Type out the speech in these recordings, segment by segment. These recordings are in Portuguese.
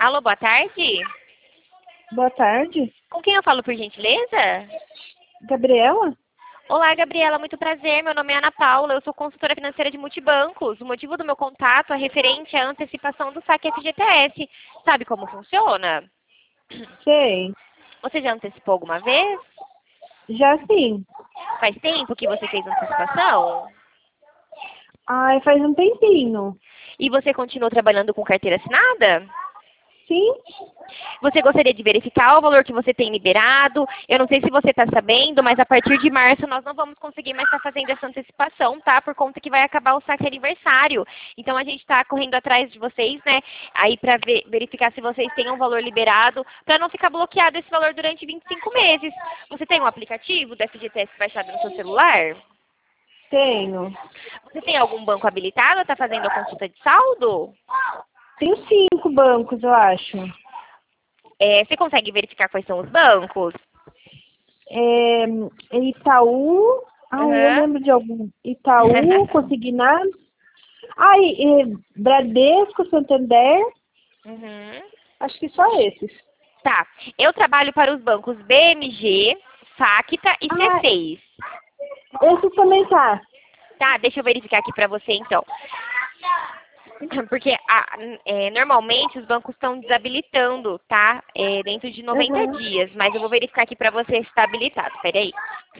Alô, boa tarde. Boa tarde. Com quem eu falo, por gentileza? Gabriela? Olá, Gabriela, muito prazer. Meu nome é Ana Paula, eu sou consultora financeira de multibancos. O motivo do meu contato é referente à antecipação do saque FGTS. Sabe como funciona? Sei. Você já antecipou alguma vez? Já sim. Faz tempo que você fez antecipação? Ai, faz um tempinho. E você continua trabalhando com carteira assinada? Sim? Você gostaria de verificar o valor que você tem liberado? Eu não sei se você está sabendo, mas a partir de março nós não vamos conseguir mais estar fazendo essa antecipação, tá? Por conta que vai acabar o saque aniversário. Então a gente está correndo atrás de vocês, né? Aí para verificar se vocês têm um valor liberado, para não ficar bloqueado esse valor durante 25 meses. Você tem um aplicativo da FGTS baixado no seu celular? Tenho. Você tem algum banco habilitado? Está fazendo a consulta de saldo? Tenho 5 bancos, eu acho. Você consegue verificar quais são os bancos? É, Itaú. Ai, eu Aham. lembro de algum. Itaú, Consignado. Ai, Bradesco, Santander. Uhum. Acho que só esses. Tá. Eu trabalho para os bancos BMG, Facta e Ah, C6. esses também tá. Tá, deixa eu verificar aqui para você então. Porque normalmente os bancos estão desabilitando, tá? Dentro de 90 Uhum. dias. Mas eu vou verificar aqui para você se está habilitado. Peraí.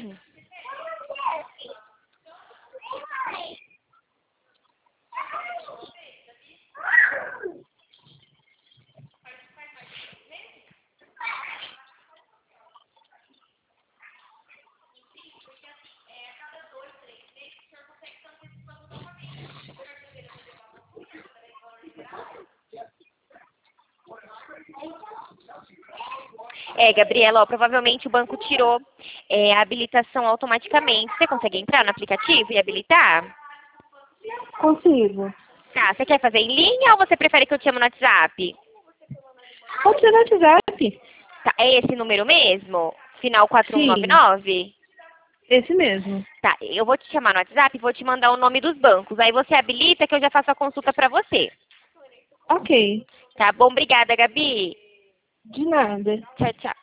Gabriela, ó, provavelmente o banco tirou a habilitação automaticamente. Você consegue entrar no aplicativo e habilitar? Consigo. Tá, você quer fazer em linha ou você prefere que eu te chame no WhatsApp? Pode ser no WhatsApp. Tá, é esse número mesmo? Final Sim, 4199? esse mesmo. Tá, eu vou te chamar no WhatsApp e vou te mandar o nome dos bancos. Aí você habilita que eu já faço a consulta pra você. Ok. Tá bom? Obrigada, Gabi. De nada. Tchau, tchau.